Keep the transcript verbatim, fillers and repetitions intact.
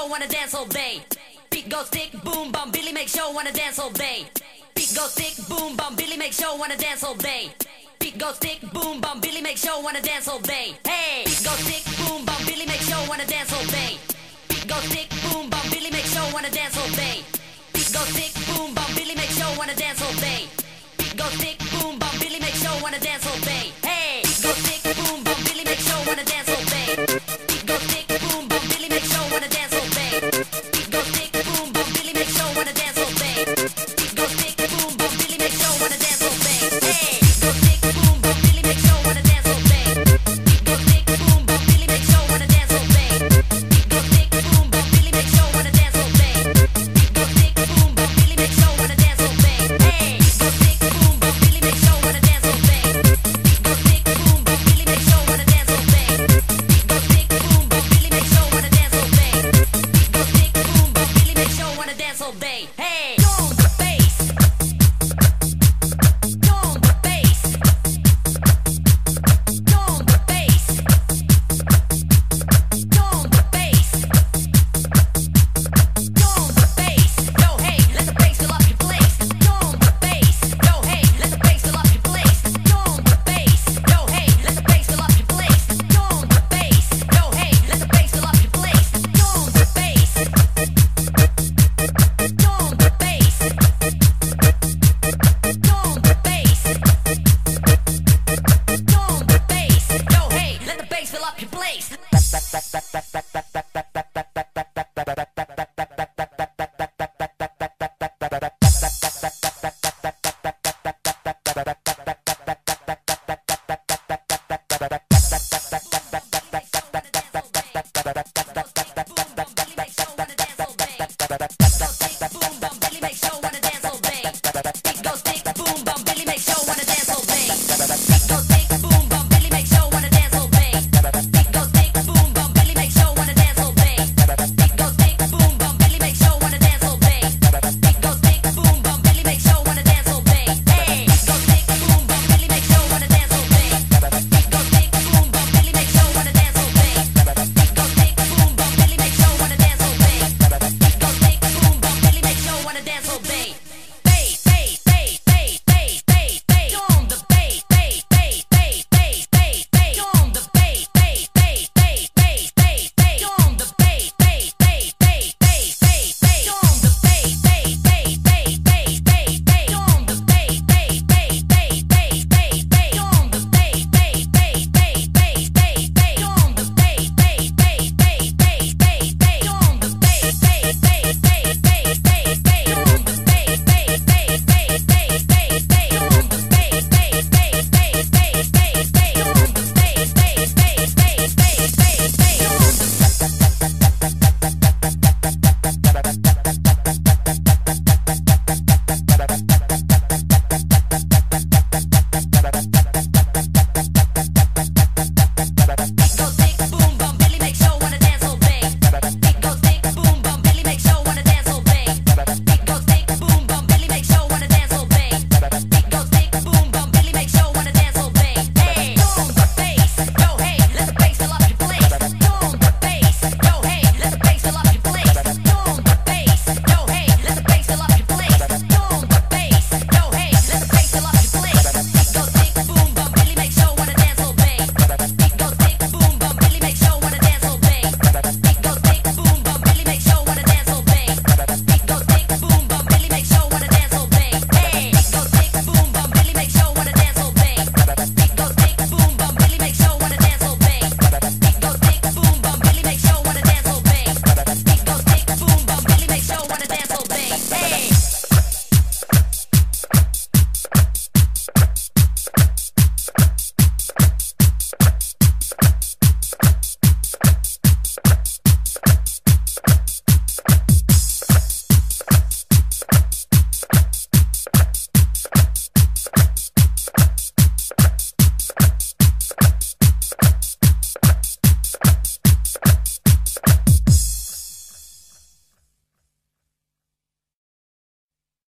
show, wanna dance all day. Beat go stick, boom, bum, Billy make show, wanna dance all day. Beat go stick, boom, bum, Billy make show, wanna dance all day. Beat go stick, boom, bum, Billy make show, wanna dance all day. Hey! Beat go stick, boom, bum, Billy make show, wanna dance all day. Beat go stick, boom, bum, Billy make show, wanna dance all day. Beat go stick, boom, bum, Billy make show, wanna dance all day. Beat go stick,